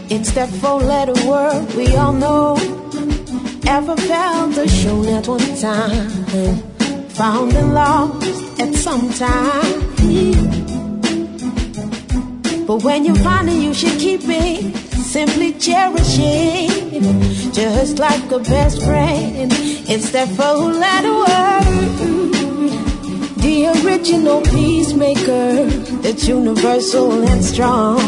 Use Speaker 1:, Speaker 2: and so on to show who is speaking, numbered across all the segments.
Speaker 1: It's that four-letter word we all know. Ever felt or shown at one time, found and lost at some time. But when you find it, you should keep it. Simply cherish it, just like a best friend. It's that four-letter word, the original peacemaker. It's universal and strong,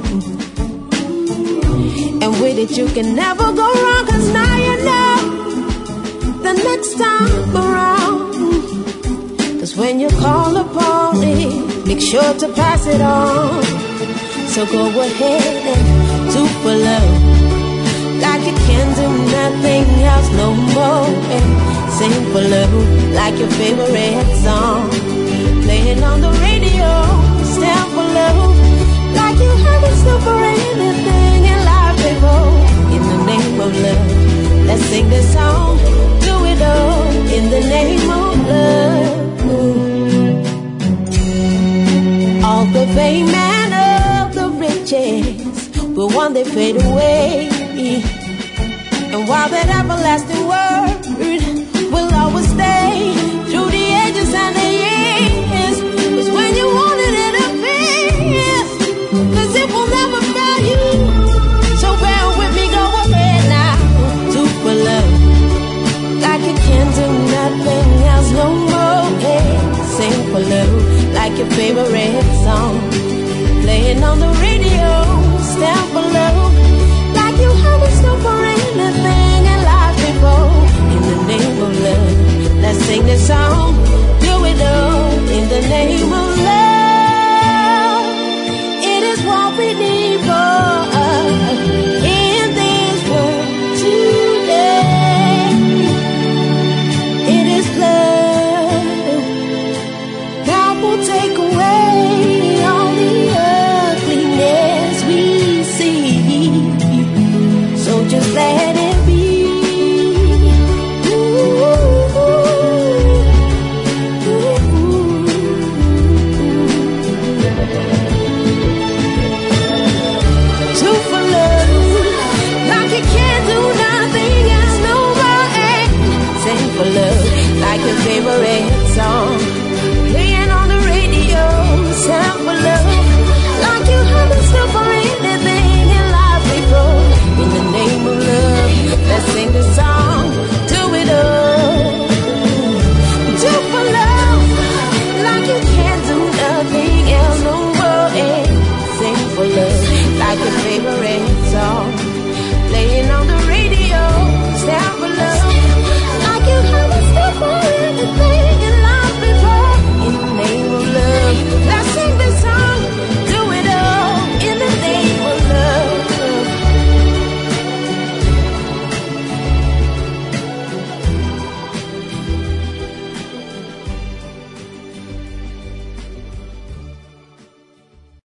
Speaker 1: and with it you can never go wrong. 'Cause now you know the next time around. 'Cause when you call upon it, make sure to pass it on. So go ahead and do for love, like you can't do nothing else no more. And sing for love, like your favorite song. Play it on the radio, stand for love, like you haven't stood for anything in life before. In the name of love, let's sing this song, do it all in the name of love. All the fame and all the riches will one day fade away, and while that everlasting word will always stay through the ages and the years, was when you wanted it to be. 'Cause it will never fail you. So bear with me, go ahead now, do for love, like you can't do nothing else no more. Hey, sing for love, like your favorite song. Playing on the radio, stand for love, like you haven't stood for anything in life before. In the name of love, let's sing this song, do it all in the name of love. It is what we need for us in this world today. It is love that will take away all the ugliness we see. So just let it be. Do for love, like you can't do nothing else no more. Sing for love, like your favorite song. Playing on the radio, sing for love, like you haven't stood for anything in life before. In the name of love, let's sing the song, do it all. Do for love, like you can't do nothing else no more. Sing for love, like your favorite song. Playing on the radio, stand for love.